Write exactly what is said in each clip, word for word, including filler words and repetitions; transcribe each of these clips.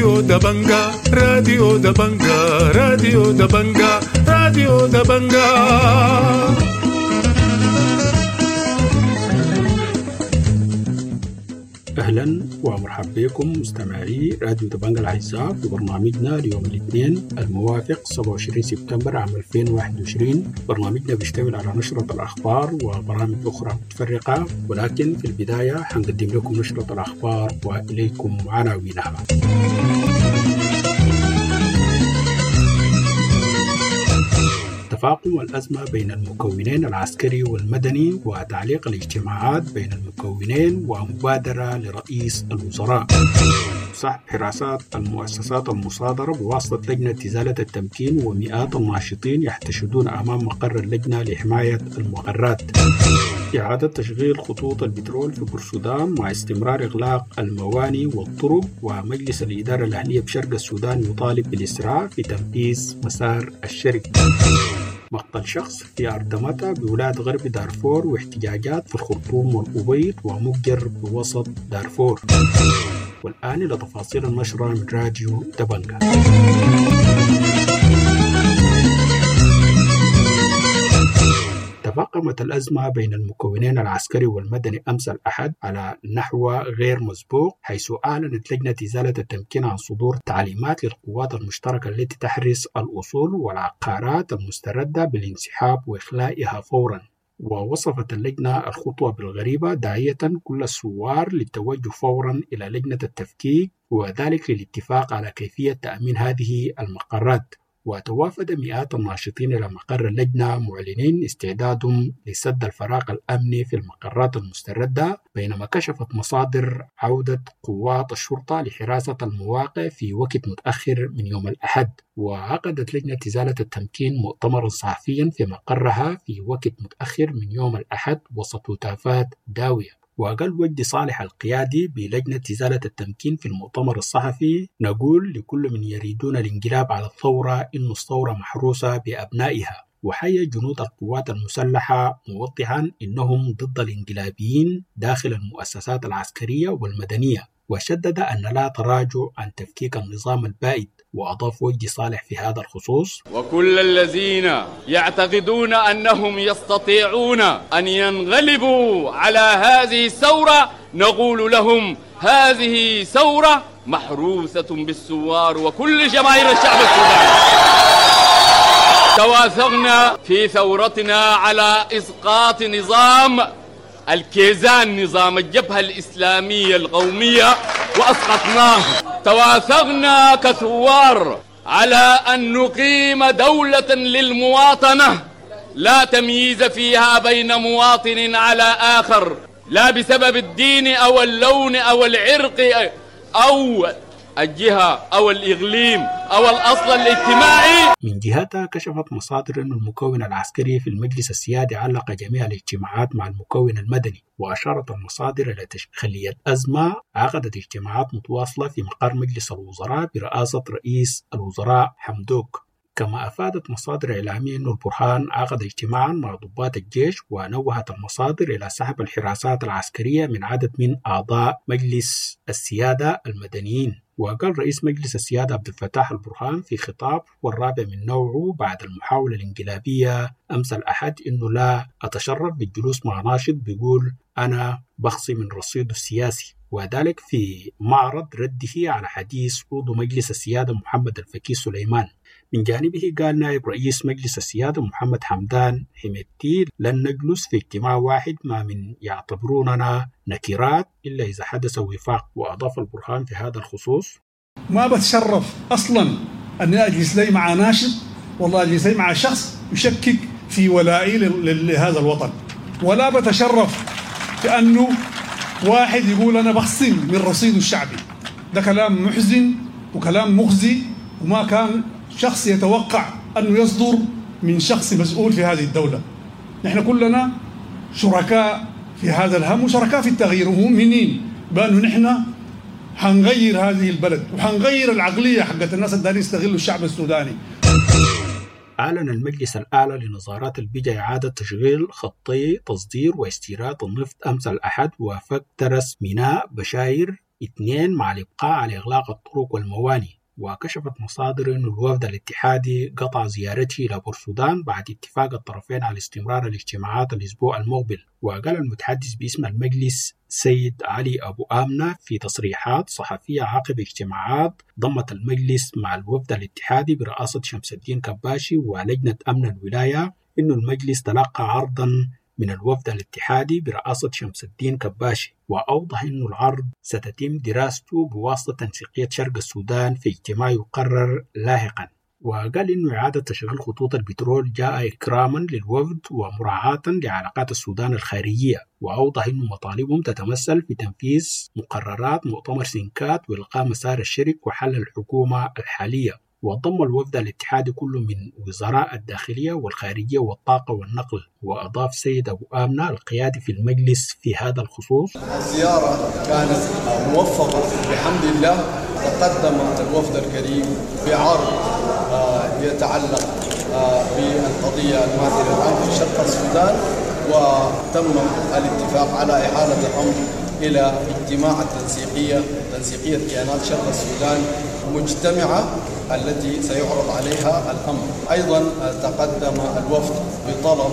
راديو دبنجا راديو دبنجا راديو دبنجا راديو دبنجا. أهلا ومرحبا بكم مستمعي راديو دبنجا الأعزاء في برنامجنا اليوم الاثنين الموافق سبعة وعشرين سبتمبر عام ألفين وواحد وعشرين. برنامجنا بيشتمل على نشرة الأخبار وبرامج أخرى متفرقة، ولكن في البداية حنقدم لكم نشرة الأخبار وإليكم عناوينها. تفاقم الأزمة بين المكونين العسكري والمدني وتعليق الاجتماعات بين المكونين ومبادرة لرئيس الوزراء. سحب حراسات المؤسسات المصادرة بواسطة لجنة إزالة التمكين، ومئات الناشطين يحتشدون أمام مقر اللجنة لحماية المقرات. إعادة تشغيل خطوط البترول في بورسودان مع استمرار إغلاق المواني والطرق، ومجلس الإدارة الأهلية بشرق السودان يطالب بالإسراع في تنفيذ مسار الشركة. مقتل شخص في أردمتة بولاد غرب دارفور، واحتجاجات في الخرطوم والأبيض ومجر بوسط دارفور. والآن إلى تفاصيل النشرة من راديو دبنجا. تفاقمت الأزمة بين المكونين العسكري والمدني أمس الأحد على نحو غير مسبوق، حيث أعلنت لجنة إزالة التمكين عن صدور تعليمات للقوات المشتركة التي تحرس الأصول والعقارات المستردة بالانسحاب وإخلائها فورا. ووصفت اللجنة الخطوة بالغريبة، داعية كل الثوار للتوجه فورا إلى لجنة التفكيك، وذلك للاتفاق على كيفية تأمين هذه المقرات. وتوافد مئات الناشطين إلى مقر اللجنة معلنين استعدادهم لسد الفراغ الأمني في المقرات المستردة، بينما كشفت مصادر عودة قوات الشرطة لحراسة المواقع في وقت متأخر من يوم الأحد. وعقدت لجنة إزالة التمكين مؤتمرا صحفيا في مقرها في وقت متأخر من يوم الأحد وسط هتافات داوية. وقال وجدي صالح القيادي بلجنة إزالة التمكين في المؤتمر الصحفي: نقول لكل من يريدون الانقلاب على الثورة إن الثورة محروسة بأبنائها. وحيا جنود القوات المسلحة موضحا إنهم ضد الانقلابيين داخل المؤسسات العسكرية والمدنية، وشدد أن لا تراجع عن تفكيك النظام البائد. وأضاف وجدي صالح في هذا الخصوص: وكل الذين يعتقدون أنهم يستطيعون أن ينغلبوا على هذه الثورة نقول لهم هذه ثورة محروسة بالثوار وكل جماهير الشعب السوداني. تواثقنا في ثورتنا على إسقاط نظام الكيزان، نظام الجبهة الإسلامية القومية، وأسقطناه. تواثقنا كثوار على أن نقيم دولة للمواطنة لا تمييز فيها بين مواطن على آخر، لا بسبب الدين أو اللون أو العرق أو الجهة أو الإقليم أو الأصل الاجتماعي. من جهتها كشفت مصادر أن المكون العسكري في المجلس السيادي علق جميع الاجتماعات مع المكون المدني. وأشارت المصادر إلى تخلية أزمة عقدت اجتماعات متواصلة في مقر مجلس الوزراء برئاسة رئيس الوزراء حمدوك. كما أفادت مصادر إعلامية أن البرهان عقد اجتماعا مع ضباط الجيش، ونوهت المصادر إلى سحب الحراسات العسكرية من عدد من أعضاء مجلس السيادة المدنيين. وقال رئيس مجلس السيادة عبد الفتاح البرهان في خطاب والرابع من نوعه بعد المحاولة الانقلابية أمس الأحد إنه لا أتشرف بالجلوس مع ناشط بيقول أنا بخصي من رصيده السياسي، وذلك في معرض رده على حديث عضو مجلس السيادة محمد الفكي سليمان. من جانبه قال نائب رئيس مجلس السيادة محمد حمدان حميدتي: لن نجلس في اجتماع واحد ما من يعتبروننا نكرات إلا إذا حدث وفاق. وأضاف البرهان في هذا الخصوص: ما بتشرف أصلا أن أجلس لي مع ناشط، والله أجلس لي مع شخص يشكك في ولائي لهذا الوطن، ولا بتشرف بأنه واحد يقول أنا بخصم من رصيده الشعبي. ده كلام محزن وكلام مخزي، وما كان شخص يتوقع أنه يصدر من شخص مسؤول في هذه الدولة. نحن كلنا شركاء في هذا الهم وشركاء في التغيير، ومؤمنين بأنه نحن حنغير هذه البلد وحنغير العقلية حقت الناس اللي يستغلوا الشعب السوداني. أعلن المجلس الأعلى لنظارات البيئة إعادة تشغيل خطي تصدير واستيراد النفط أمس الأحد، وفك ترس ميناء بشاير اثنين مع الإبقاء على إغلاق الطرق والموانئ. وكشفت مصادر أن الوفد الاتحادي قطع زيارته إلى بورسودان بعد اتفاق الطرفين على استمرار الاجتماعات الأسبوع المقبل. وقال المتحدث باسم المجلس سيد علي أبو آمنة في تصريحات صحفية عقب اجتماعات ضمت المجلس مع الوفد الاتحادي برئاسة شمس الدين كباشي ولجنة أمن الولاية أن المجلس تلقى عرضا من الوفد الاتحادي برئاسة شمس الدين كباشي، وأوضح أن العرض ستتم دراسته بواسطة تنسيقية شرق السودان في اجتماع يقرر لاحقا. وقال أن إعادة تشغيل خطوط البترول جاء إكراما للوفد ومراعاة لعلاقات السودان الخارجية، وأوضح أن مطالبهم تتمثل في تنفيذ مقررات مؤتمر سنكات وإلغاء مسار الشرك وحل الحكومة الحالية. وضم الوفد الاتحادي كل من وزراء الداخلية والخارجية والطاقة والنقل. وأضاف سيد أبو آمنة القيادي في المجلس في هذا الخصوص: الزيارة كانت موفقة بحمد الله. تقدم الوفد الكريم بعرض يتعلق بالقضية الماثلة الآن في شرق السودان، وتم الاتفاق على إحالة الأمر إلى اجتماع التنسيقية تنسيقية كيانات شرق السودان مجتمعة التي سيعرض عليها الأمر. أيضا تقدم الوفد بطلب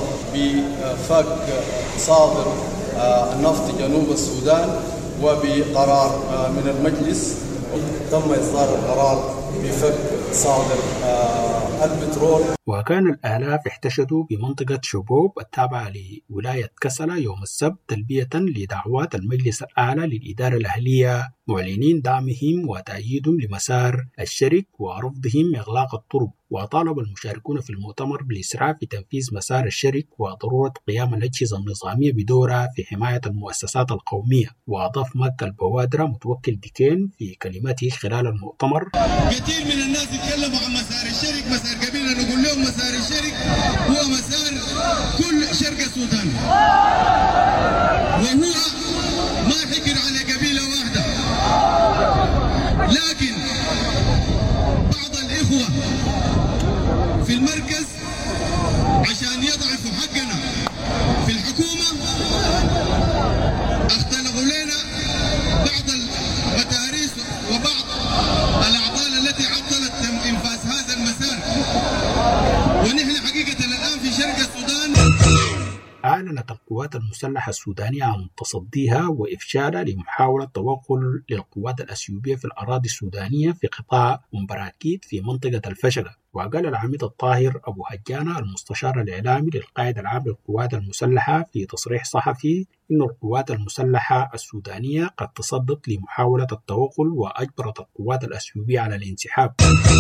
بفك صادر النفط جنوب السودان، وبقرار من المجلس تم إصدار القرار بفك صادر البترول. وكان الآلاف احتشدوا بمنطقة شبوب التابعة لولاية كسلا يوم السبت تلبية لدعوات المجلس الأعلى للإدارة الأهلية، معلنين دعمهم وتأييدهم لمسار الشرك ورفضهم إغلاق الطرق. وطالب المشاركون في المؤتمر بالإسراع في تنفيذ مسار الشرك وضرورة قيام الأجهزة النظامية بدورها في حماية المؤسسات القومية. وأضاف مكة البوادرة متوكل ديكين في كلمته خلال المؤتمر: كثير من الناس يتكلموا عن مسار الشرك، مسار قبيلة، نقول لهم مسار الشرك هو مسار كل شرق السودان، وهو ما حكر على قبيلة واحدة. لكن بعض الإخوة في المركز عشان يضعفوا حقنا في الحكومة اختلقوا لنا بعض المتاريس وبعض الأعطال التي عطلت إنفاذ هذا المسار، ونحن حقيقة الآن في شرق السودان. أعلنت القوات المسلحة السودانية عن تصديها وإفشالها لمحاولة توغل للقوات الأثيوبية في الأراضي السودانية في قطاع أمبراكيت في منطقة الفشلة. وقال العميد الطاهر أبو هجانة المستشار الإعلامي للقائد العام للقوات المسلحة في تصريح صحفي إن القوات المسلحة السودانية قد تصدت لمحاولة التوغل وأجبرت القوات الأثيوبية على الانسحاب.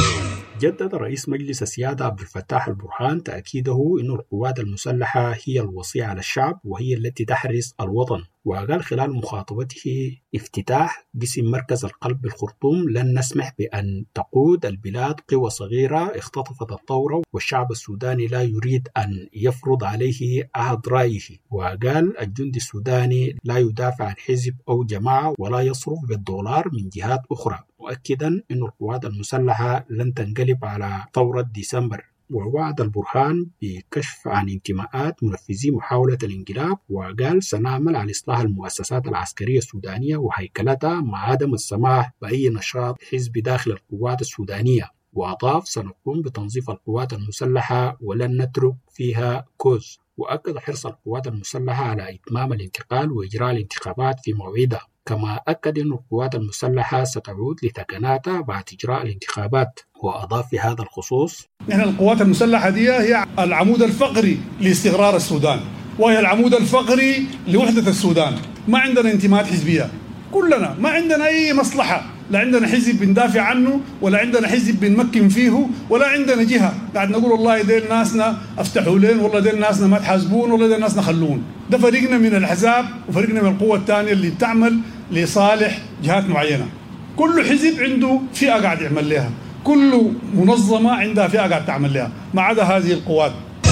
جدد رئيس مجلس السيادة عبد الفتاح البرهان تأكيده أن القوات المسلحة هي الوصية على الشعب وهي التي تحرس الوطن. وقال خلال مخاطبته افتتاح قسم مركز القلب بالخرطوم: لن نسمح بأن تقود البلاد قوى صغيرة اختطفت الثورة، والشعب السوداني لا يريد أن يفرض عليه أحد رأيه. وقال الجندي السوداني لا يدافع عن حزب أو جماعة ولا يصرف بالدولار من جهات أخرى، مؤكدا أن القوات المسلحة لن تنقلب على ثورة ديسمبر. ووعد البرهان بكشف عن انتماءات منفذي محاولة الانقلاب، وقال سنعمل على إصلاح المؤسسات العسكرية السودانية وهيكلتها مع عدم السماح بأي نشاط حزبي داخل القوات السودانية. وأضاف سنقوم بتنظيف القوات المسلحة ولن نترك فيها كوز. وأكد حرص القوات المسلحة على إتمام الانتقال وإجراء الانتخابات في موعدها، كما أكد أن القوات المسلحة ستعود لثكناتها بعد إجراء الانتخابات. وأضاف في هذا الخصوص: نحن القوات المسلحة دي هي العمود الفقري لاستقرار السودان، وهي العمود الفقري لوحدة السودان. ما عندنا انتماءات حزبية، كلنا ما عندنا أي مصلحة، لا عندنا حزب بندافع عنه ولا عندنا حزب بنمكن فيه ولا عندنا جهة قاعد نقول والله ديل ناسنا افتحوا لين، والله ديل ناسنا ما تحاسبون، والله ديل ناسنا خلون. ده فريقنا من الأحزاب وفريقنا من القوة الثانية اللي بتعمل لصالح جهات معينة. كل حزب عنده فئة قاعد يعمل لها، كل منظمة عندها فئة قاعد تعمل لها، ما عدا هذه القوات.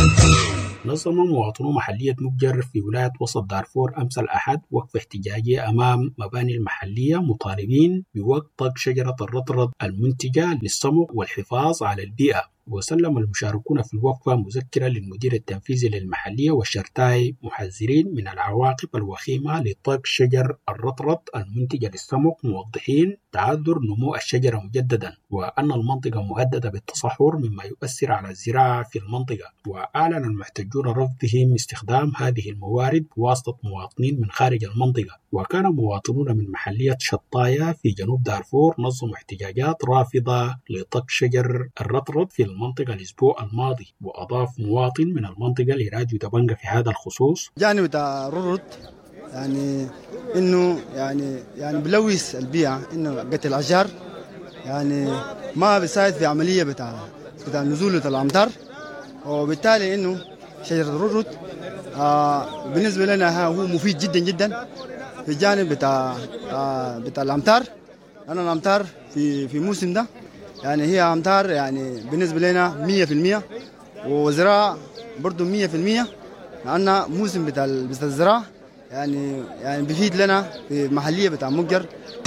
نظم مواطنو محلية مجر في ولاية وسط دارفور أمس الأحد وقفة احتجاجية أمام مباني المحلية مطالبين بوقف شجرة الرطرط المنتجة للسمك والحفاظ على البيئة. وسلم المشاركون في الوقفة مذكرة للمدير التنفيذي للمحلية والشرتاي محذرين من العواقب الوخيمة لطاق شجر الرطرط المنتجة للسمك، موضحين تعذر نمو الشجرة مجددا وأن المنطقة مهددة بالتصحر مما يؤثر على الزراعة في المنطقة. وأعلن المحتجون رفضهم استخدام هذه الموارد بواسطة مواطنين من خارج المنطقة. وكان مواطنون من محلية شطايا في جنوب دارفور نظموا احتجاجات رافضة لطق شجر الرطرط في المنطقة الأسبوع الماضي. وأضاف مواطن من المنطقة لراديو دبنجة في هذا الخصوص: جانب بتاع الرطرط يعني إنه يعني يعني بلوث البيئة، إنه قتل الأشجار يعني ما بيساعد في عملية بتاع بتاع نزول الأمطار، وبالتالي إنه شجرة الرطرط آه بالنسبة لنا هو مفيد جدا جدا في الجانب بتاع آه بتاع الأمطار، لأن الأمطار في في موسم ده يعني هي أمطار يعني بالنسبة لنا مية في المية، وزراعة برضو مية في المية، لأن موسم بتاع بتاع الزراعة يعني يعني بيفيد لنا في المحلية بتاع مقر.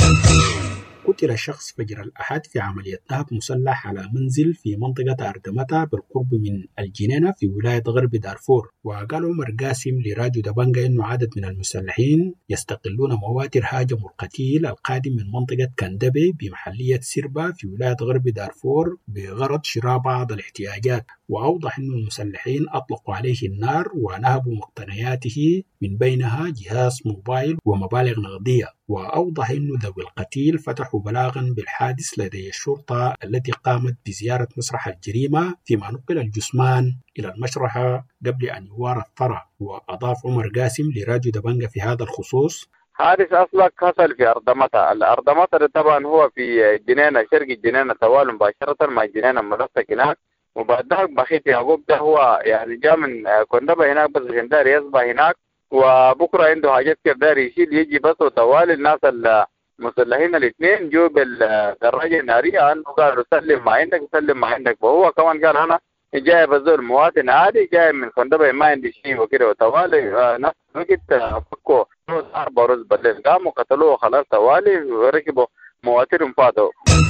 قتل شخص فجر الأحد في عملية نهب مسلح على منزل في منطقة أردمتا بالقرب من الجنينة في ولاية غرب دارفور. وقال عمر قاسم لراديو دبنجة إنه عدد من المسلحين يستقلون مواتر هاجموا القتيل القادم من منطقة كندبي بمحلية سربا في ولاية غرب دارفور بغرض شراء بعض الاحتياجات. وأوضح أن المسلحين أطلقوا عليه النار ونهبوا مقتنياته من بينها جهاز موبايل ومبالغ نقدية. وأوضح أن ذوي القتيل فتحوا بلاغا بالحادث لدى الشرطة التي قامت بزيارة مسرح الجريمة، فيما نقل الجثمان إلى المشرحة قبل أن يوارى الثرى. وأضاف عمر قاسم لراديو دبنجة في هذا الخصوص: حادث أصلك حصل في أردمتا. الأردمتا طبعا هو في جنينة شرق الجنينة توالي مباشرة مع الجنينة المرافق هناك، وبعد ذلك بخيت يعقوب ده هو يعني جاء من كندبة هناك بس عشان داري يصبح هناك، وبكرة عنده حاجات كده داري يشيل يجي بس، وتوالي الناس المسلحين الاثنين جو بالدراجة النارية أنه قال سلم ما عندك سلم ما عندك، وهو كمان قال أنا جاي بزور مواطن عادي جاي من كندبة ما عندي شيء وكده، وتوالي نفس الوقت فكوا أربع ورز بالليل قاموا قتلوه خلاص توالي وركبوا مواترهم فاتوا.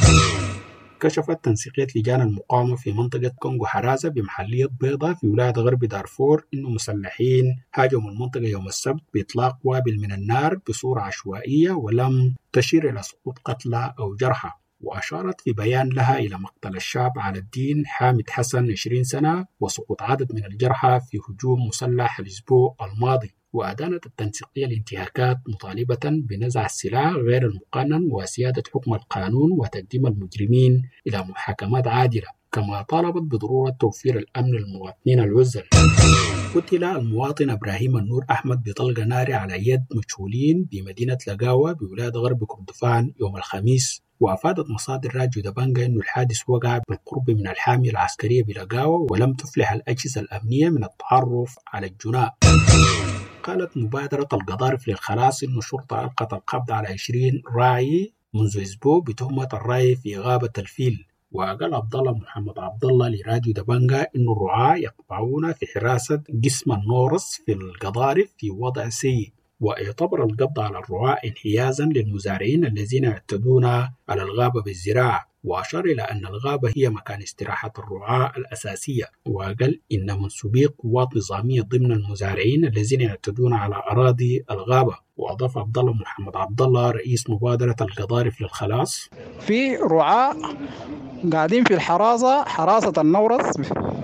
كشفت تنسيقية لجان المقاومة في منطقة كونغو حرازة بمحلية بيضة في ولاية غرب دارفور إنه مسلحين هاجموا المنطقة يوم السبت بإطلاق وابل من النار بصورة عشوائية ولم تشير إلى سقوط قتلى أو جرحى. وأشارت في بيان لها إلى مقتل الشاب على الدين حامد حسن عشرين سنة وسقوط عدد من الجرحى في هجوم مسلح الأسبوع الماضي. وأدانت التنسيقية الانتهاكات مطالبة بنزع السلاح غير المقنن وسيادة حكم القانون وتقديم المجرمين إلى محاكمات عادلة، كما طالبت بضرورة توفير الأمن للمواطنين العزل. قتل المواطن إبراهيم النور أحمد بطلقة نار على يد مجهولين بمدينة لقاوة بولاية غرب كردفان يوم الخميس. وأفادت مصادر راديو دبنجة أن الحادث وقع بالقرب من الحامية العسكرية بلقاوة ولم تفلح الأجهزة الأمنية من التعرف على الجناء. قالت مبادرة القضارف للخلاص أن الشرطة ألقت القبض على عشرين راعي منذ أسبوع بتهمة الرعي في غابة الفيل. وقال عبد الله محمد عبد الله لراديو دبنجة أن الرعاة يقطعون في حراسة قسم النورس في القضارف في وضع سيء. ويعتبر القبض على الرعاة انحيازا للمزارعين الذين يعتدون على الغابة بالزراعة. وأشار إلى أن الغابة هي مكان استراحة الرعاة الأساسية. وقال إن منسوبي قوات نظامية ضمن المزارعين الذين يعتدون على أراضي الغابة. وأضاف عبد الله محمد عبد الله رئيس مبادرة القضارف للخلاص: في رعاة قاعدين في الحراسة حراسة النورس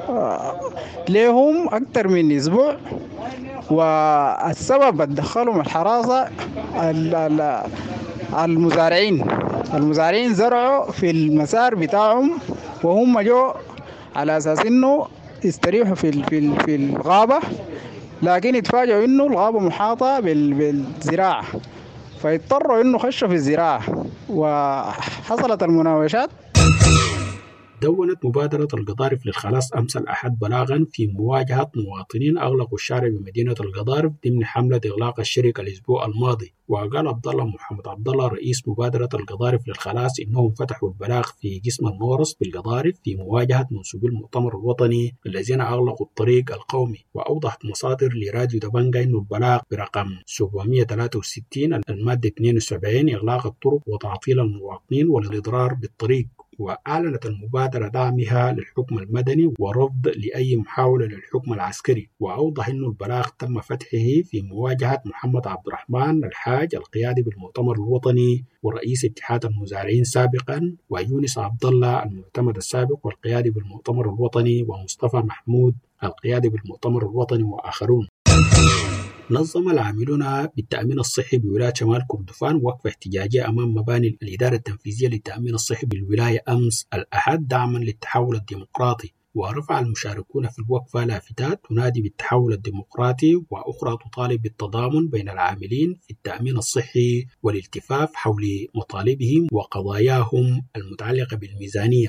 لهم أكثر من أسبوع، والسبب اتدخلهم الحراسة المزارعين المزارعين زرعوا في المسار بتاعهم، وهم جو على أساس إنه يستريحوا في في في الغابة، لكن يتفاجئوا إنه الغابة محاطة بالزراعة، فيضطروا إنه خشوا في الزراعة وحصلت المناوشات. دونت مبادرة القضارف للخلاص أمس الأحد بلاغا في مواجهة مواطنين أغلقوا الشارع بمدينة القضارف ضمن حملة إغلاق الشركة الأسبوع الماضي. وقال عبد الله محمد عبد الله رئيس مبادرة القضارف للخلاص إنهم فتحوا البلاغ في قسم النورس بالقضارف في مواجهة منسوبي المؤتمر الوطني الذين أغلقوا الطريق القومي. وأوضحت مصادر لراديو دبنجة إنه البلاغ برقم سبعمائة وثلاثة وستين المادة اثنين وسبعين إغلاق الطرق وتعطيل المواطنين والإضرار بالطريق. وأعلنت المبادرة دعمها للحكم المدني ورفض لأي محاولة للحكم العسكري. وأوضح أن البلاغ تم فتحه في مواجهة محمد عبد الرحمن الحاج القيادي بالمؤتمر الوطني ورئيس اتحاد المزارعين سابقا، ويونس عبد الله المعتمد السابق والقيادي بالمؤتمر الوطني، ومصطفى محمود القيادي بالمؤتمر الوطني وآخرون. نظم العاملون بالتأمين الصحي بولاية شمال كردفان وقفة احتجاجية أمام مباني الإدارة التنفيذية للتأمين الصحي بالولاية أمس الأحد دعما للتحول الديمقراطي. ورفع المشاركون في الوقفة لافتات تنادي بالتحول الديمقراطي وأخرى تطالب بالتضامن بين العاملين في التأمين الصحي والالتفاف حول مطالبهم وقضاياهم المتعلقة بالميزانية.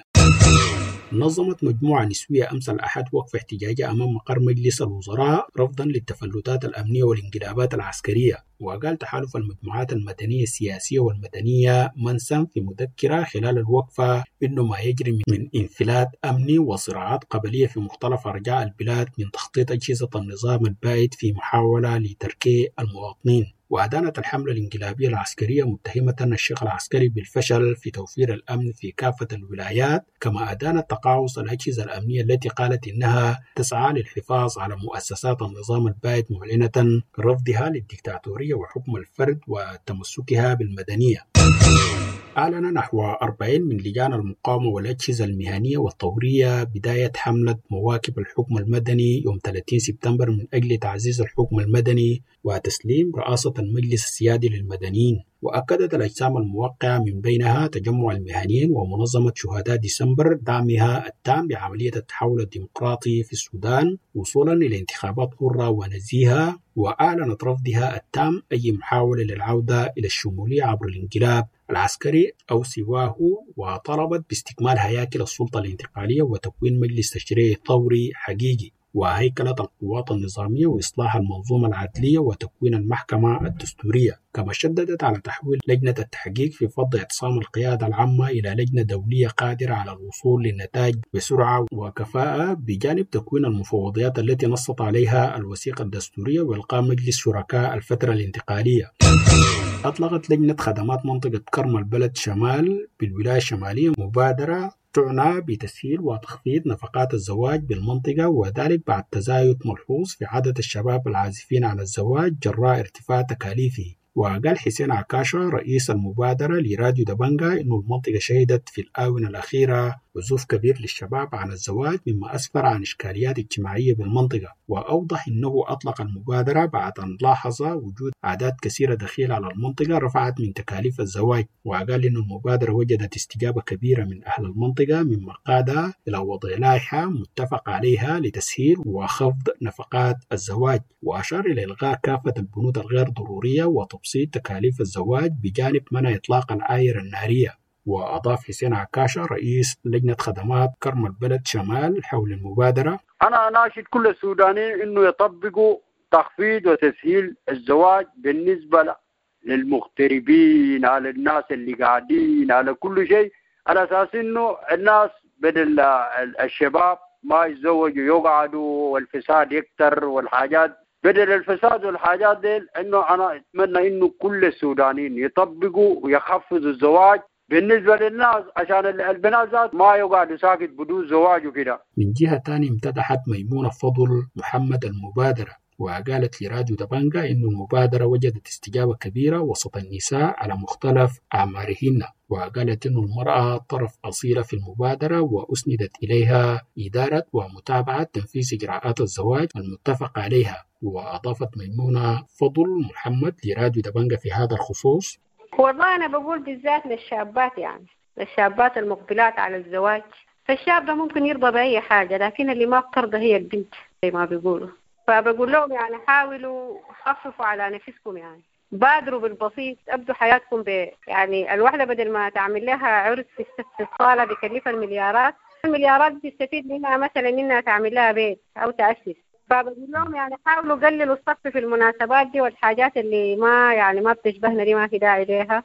نظمت مجموعة نسوية أمس الأحد وقفة احتجاجية أمام مقر مجلس الوزراء رفضا للتفلتات الأمنية والانقلابات العسكرية. وقال تحالف المجموعات المدنية السياسية والمدنية منسا في مذكرة خلال الوقفة إنه ما يجري من انفلات أمني وصراعات قبلية في مختلف أرجاء البلاد من تخطيط أجهزة النظام البائد في محاولة لتركيع المواطنين. وأدانت الحملة الانقلابية العسكرية متهمة الشق العسكري بالفشل في توفير الأمن في كافة الولايات، كما أدانت تقاعس الأجهزة الأمنية التي قالت إنها تسعى للحفاظ على مؤسسات النظام البائد، معلنة رفضها للديكتاتورية وحكم الفرد وتمسكها بالمدنية. أعلن نحو أربعين من لجان المقاومة والأجهزة المهنية والثورية بداية حملة مواكب الحكم المدني يوم ثلاثين سبتمبر من أجل تعزيز الحكم المدني وتسليم رئاسة المجلس السيادي للمدنيين. وأكدت الأجسام الموقعة من بينها تجمع المهنيين ومنظمة شهداء ديسمبر دعمها التام بعملية التحول الديمقراطي في السودان وصولا إلى انتخابات حرة ونزيهة، وأعلنت رفضها التام أي محاولة للعودة إلى الشمولية عبر الانقلاب العسكري أو سواه، وطلبت باستكمال هياكل السلطة الانتقالية وتكوين مجلس تشريعي ثوري حقيقي وهيكلة القوات النظامية وإصلاح المنظومة العدلية وتكوين المحكمة الدستورية. كما شددت على تحويل لجنة التحقيق في فض اعتصام القيادة العامة إلى لجنة دولية قادرة على الوصول للنتائج بسرعة وكفاءة، بجانب تكوين المفوضيات التي نصت عليها الوثيقة الدستورية وإلقاء مجلس شركاء الفترة الانتقالية. أطلقت لجنة خدمات منطقة كرم البلد شمال بالولاية الشمالية مبادرة تعنى بتسهيل وتخفيض نفقات الزواج بالمنطقة، وذلك بعد تزايد ملحوظ في عدد الشباب العازفين على الزواج جراء ارتفاع تكاليفه. وقال حسين عكاشة رئيس المبادرة لراديو دبنجا إنه المنطقة شهدت في الآونة الأخيرة عزوف كبير للشباب عن الزواج مما أسفر عن إشكاليات اجتماعية بالمنطقة. وأوضح إنه أطلق المبادرة بعد أن لاحظ وجود أعداد كثيرة دخيلة على المنطقة رفعت من تكاليف الزواج. وقال إن المبادرة وجدت استجابة كبيرة من أهل المنطقة مما قاد إلى وضع لائحة متفق عليها لتسهيل وخفض نفقات الزواج، وأشار إلى إلغاء كافة البنود الغير ضرورية وتبسيط تكاليف الزواج بجانب منع إطلاق العاير النارية. وأضاف حسين عكاشة رئيس لجنة خدمات كرم البلد شمال حول المبادرة: أنا أناشد كل السودانيين إنه يطبقوا تخفيض وتسهيل الزواج بالنسبة للمغتربين، على الناس اللي قاعدين، على كل شيء، على أساس إنه الناس بدل الشباب ما يتزوجوا يقعدوا والفساد يكتر والحاجات، بدل الفساد والحاجات دي إنه أنا أتمنى إنه كل السودانيين يطبقوا ويخفضوا الزواج بالنسبة للناس عشان البنات ذات ما يقعدوا ساكت بدون زواج وكده. من جهة تانية امتدحت ميمونة فضل محمد المبادرة وقالت لراديو دبنجا إن المبادرة وجدت استجابة كبيرة وسط النساء على مختلف أعمارهن، وقالت إن المرأة طرف أصيلة في المبادرة وأسندت إليها إدارة ومتابعة تنفيذ إجراءات الزواج المتفق عليها. وأضافت ميمونة فضل محمد لراديو دبنجا في هذا الخصوص: والله أنا بقول بالذات للشابات، يعني للشابات المقبلات على الزواج، فالشاب ده ممكن يرضى بأي حاجة، لكن اللي ما بترضى هي البنت زي ما بيقولوا. فبقول لهم يعني حاولوا خففوا على نفسكم، يعني بادروا بالبسيط، أبدوا حياتكم ب يعني الوحدة بدل ما تعمل لها عرس في الصالة بيكلفها المليارات، المليارات تستفيد منها مثلا إنها تعمل لها بيت أو تأسس. فبقول لهم يعني حاولوا قللوا الصف في المناسبات دي والحاجات اللي ما يعني ما بتشبهنا دي ما في داعي ليها.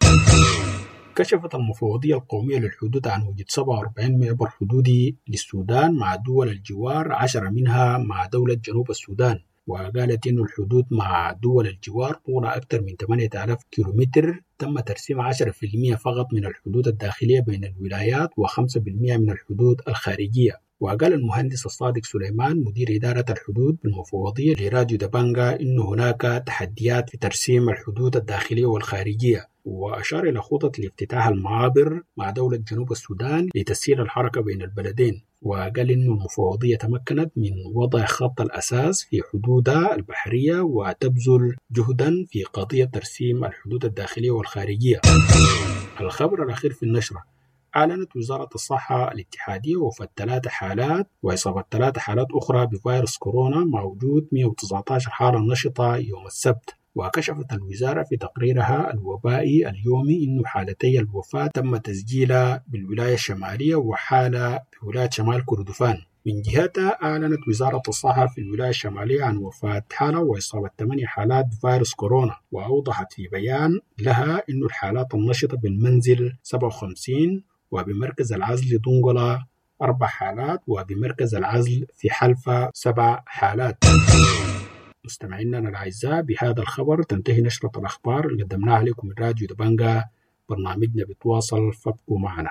كشفت المفوضية القومية للحدود عن وجود سبعة وأربعين معبر حدودي للسودان مع دول الجوار، عشرة منها مع دولة جنوب السودان. وقالت إنه الحدود مع دول الجوار طولها أكثر من ثمانية آلاف كيلومتر، تم ترسيم عشرة بالمئة فقط من الحدود الداخلية بين الولايات وخمسة بالمئة من الحدود الخارجية. وقال المهندس الصادق سليمان مدير إدارة الحدود بالمفوضية لراديو دبنجا إنه هناك تحديات في ترسيم الحدود الداخلية والخارجية، وأشار إلى خطط لافتتاح المعابر مع دولة جنوب السودان لتسهيل الحركة بين البلدين. وقال إنه المفوضية تمكنت من وضع خط الأساس في حدودها البحرية وتبذل جهدا في قضية ترسيم الحدود الداخلية والخارجية. الخبر الأخير في النشرة: أعلنت وزارة الصحة الاتحادية وفاة ثلاثة حالات وإصابة ثلاثة حالات أخرى بفيروس كورونا مع وجود مئة وتسعة عشر حالة نشطة يوم السبت. وكشفت الوزارة في تقريرها الوبائي اليومي إنه حالتي الوفاة تم تسجيلها بالولاية الشمالية وحالة في ولاية شمال كردفان. من جهتها أعلنت وزارة الصحة في الولاية الشمالية عن وفاة حالة وإصابة ثمانية حالات بفيروس كورونا، وأوضحت في بيان لها إنه الحالات النشطة بالمنزل سبعة وخمسين، وبمركز العزل دنقلة أربع حالات، وبمركز العزل في حلفة سبع حالات. مستمعينا الأعزاء، بهذا الخبر تنتهي نشرة الأخبار اللي قدمناها لكم من راديو دبنجا. برنامجنا بتواصل، فابقوا معنا.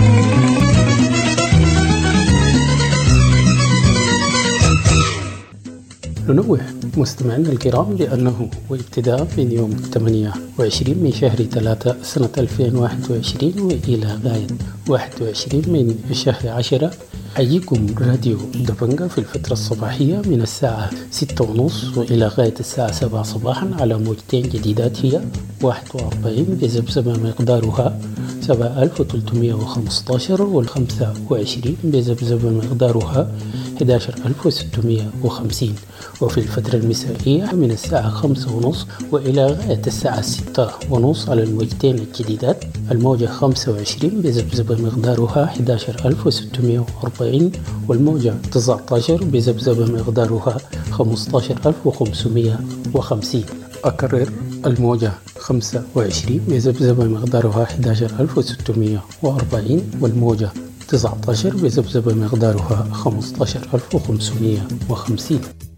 ننوه مستمعينا الكرام بأنه وابتداء من يوم ثمانية وعشرين من شهر ثلاثة سنة ألفين وواحد وعشرين وإلى غاية واحد وعشرين من شهر عشرة حييكم راديو دبنجا في الفترة الصباحية من الساعة ستة ونصف وإلى غاية الساعة سبعة صباحا على موجتين جديدات هي واحد وأربعين بذبذبة مقدارها سبعة آلاف وثلاثمئة وخمسة عشر والخمسة وعشرين بذبذبة مقدارها أحد عشر ألف وستمئة وخمسين، وفي الفترة المسائية من الساعة خمسة ونصف وإلى غاية الساعة ستة ونصف على الموجتين الجديدات الموجة خمسة وعشرين بذبذبة مقدارها أحد عشر ألف وستمئة وأربعين والموجة تسعة عشر بذبذبة مقدارها خمسة عشر ألف وخمسمئة وخمسين. أكرر: الموجة خمسة وعشرين بذبذبة مقدارها أحد عشر ألف وستمئة وأربعين والموجة تسعة عشر بذبذبة مقدارها خمسة عشر ألف وخمسمئة وخمسين.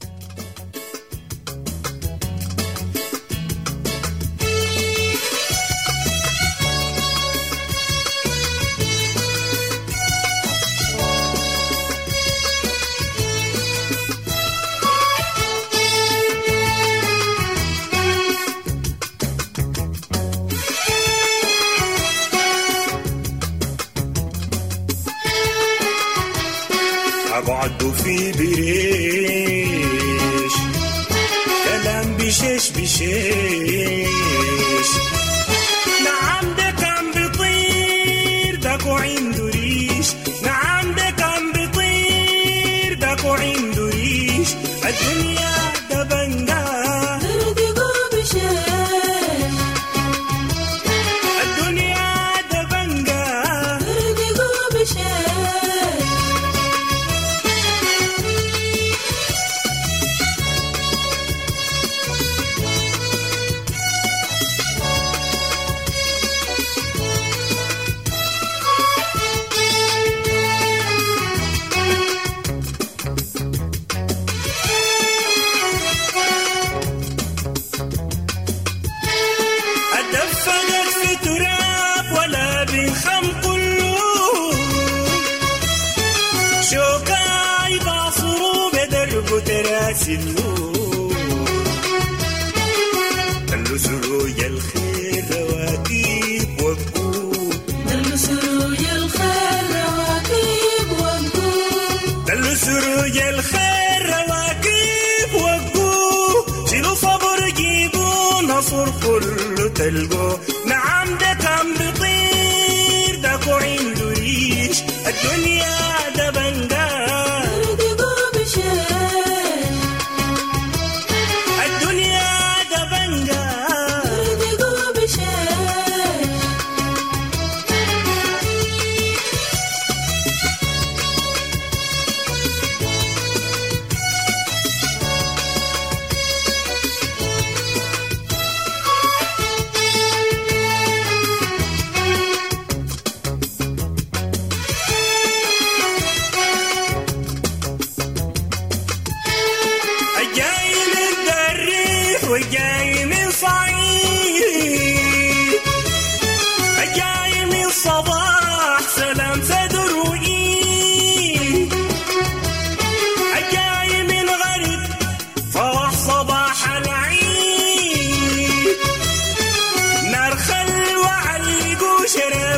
أقعد في بريش كلام بشيش بشيش نعم ده كان بيطير داكو عنده ريش نعم ده كان بيطير داكو عنده ريش الدنيا ده بنجا تردقو بشيش الدنيا ده بنجا تردقو بشيش دلو سروي الخير رواكيب وقوب دلو سروي الخير رواكيب وقوب دلو سروي الخير رواكيب وقوب شيلوا صبر جيبوا نصر كله تلقوا نعم ده كان بيطير داكو عنده ريش الدنيا ده بنجا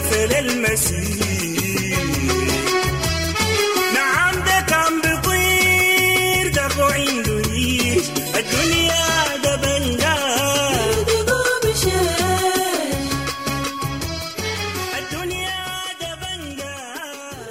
قافل المسير. نعم ده كان بطير ده عنده ريش الدنيا ده بنجار الدنيا ده بنجار.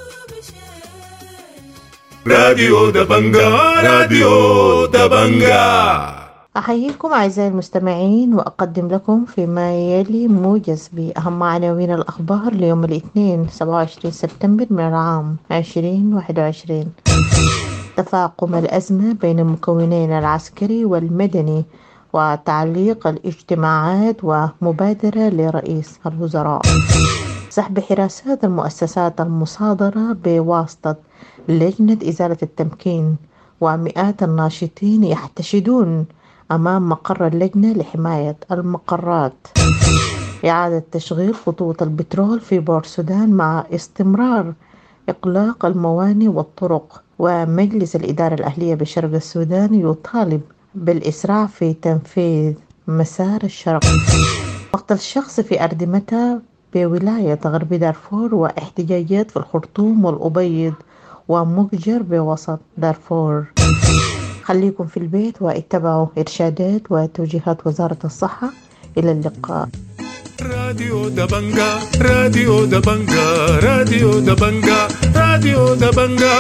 راديو دبنجا راديو دبنجا. أحييكم أعزائي المستمعين وأقدم لكم فيما يلي موجز بأهم عناوين الأخبار ليوم الاثنين سبعة وعشرين سبتمبر من العام عشرين واحد وعشرين. تفاقم الأزمة بين المكونين العسكري والمدني وتعليق الاجتماعات ومبادرة لرئيس الوزراء. سحب حراسات المؤسسات المصادرة بواسطة لجنة إزالة التمكين، ومئات الناشطين يحتشدون أمام مقر اللجنة لحماية المقرات. إعادة تشغيل خطوط البترول في بورسودان مع استمرار إغلاق الموانئ والطرق. ومجلس الإدارة الأهلية بشرق السودان يطالب بالإسراع في تنفيذ مسار الشرق. مقتل الشخص في أردمتة بولاية غرب دارفور، واحتجاجات في الخرطوم والأبيض ومججر بوسط دارفور. خليكم في البيت واتبعوا إرشادات وتوجيهات وزارة الصحة. إلى اللقاء. راديو دبنجا راديو دبنجا راديو دبنجا راديو دبنجا.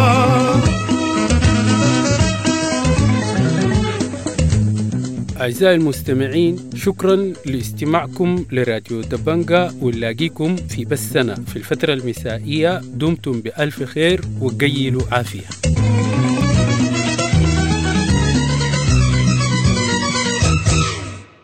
أعزائي المستمعين، شكرا لاستماعكم لراديو دبنجا، ونلاقيكم في بثنا في الفترة المسائية. دمتم بألف خير وقيلوا عافية.